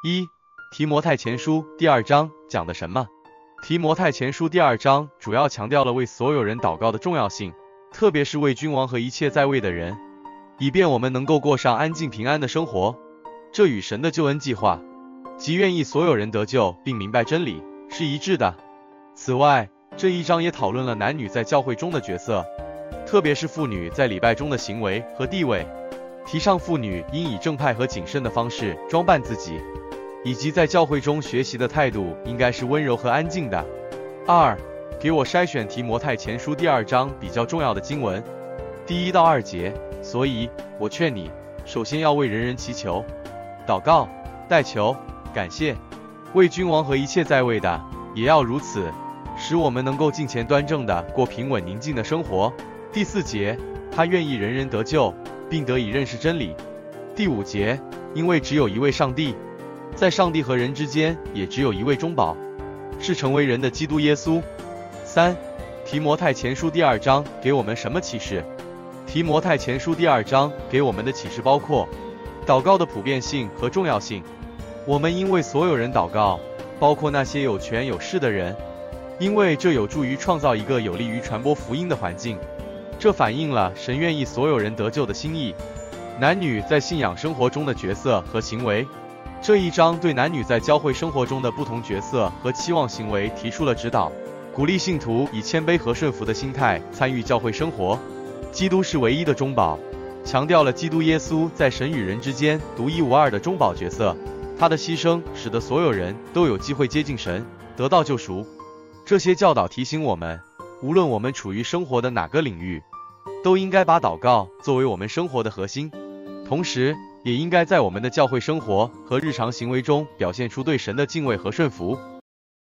一、提摩太前书第2章讲的什么？提摩太前书第2章主要强调了为所有人祷告的重要性，特别是为君王和一切在位的人，以便我们能够过上安静平安的生活。这与神的救恩计划，即愿意所有人得救并明白真理，是一致的。此外，这一章也讨论了男女在教会中的角色，特别是妇女在礼拜中的行为和地位，提倡妇女应以正派和谨慎的方式装扮自己，以及在教会中学习的态度应该是温柔和安静的。二、给我筛选提摩太前书第2章比较重要的经文，第1到2节。所以我劝你，首先要为人人祈求、祷告、代求、感谢，为君王和一切在位的也要如此，使我们能够敬虔端正的过平稳宁静的生活。第4节，他愿意人人得救，并得以认识真理。第5节，因为只有一位上帝，在上帝和人之间也只有一位中保，是成为人的基督耶稣。3. 提摩太前书第2章给我们什么启示？提摩太前书第2章给我们的启示包括祷告的普遍性和重要性。我们应为所有人祷告，包括那些有权有势的人，因为这有助于创造一个有利于传播福音的环境。这反映了神愿意所有人得救的心意。男女在信仰生活中的角色和行为，这一章对男女在教会生活中的不同角色和期望行为提出了指导，鼓励信徒以谦卑和顺服的心态参与教会生活。基督是唯一的中保，强调了基督耶稣在神与人之间独一无二的中保角色。他的牺牲使得所有人都有机会接近神，得到救赎。这些教导提醒我们，无论我们处于生活的哪个领域，都应该把祷告作为我们生活的核心，同时也应该在我们的教会生活和日常行为中表现出对神的敬畏和顺服。